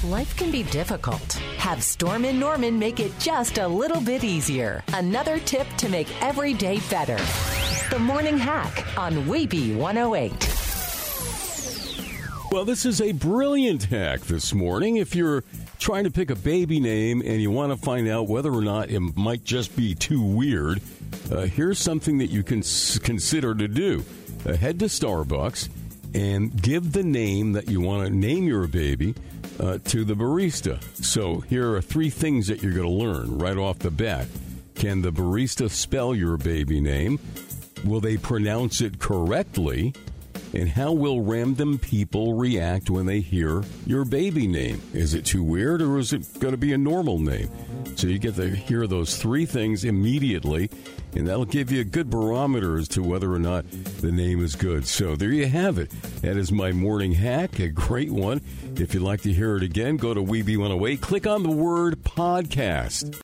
Life can be difficult. Have Storm and Norman make it just a little bit easier. Another tip to make every day better. The Morning Hack on Weeby 108. Well, this is a brilliant hack this morning. If you're trying to pick a baby name and you want to find out whether or not it might just be too weird, here's something that you can consider to do. Head to Starbucks and give the name that you want to name your baby to the barista. So here are 3 things that you're going to learn right off the bat. Can the barista spell your baby name? Will they pronounce it correctly? And how will random people react when they hear your baby name? Is it too weird, or is it going to be a normal name? So you get to hear those 3 things immediately, and that'll give you a good barometer as to whether or not the name is good. So there you have it. That is my morning hack, a great one. If you'd like to hear it again, go to Weeby 108, click on the word podcast.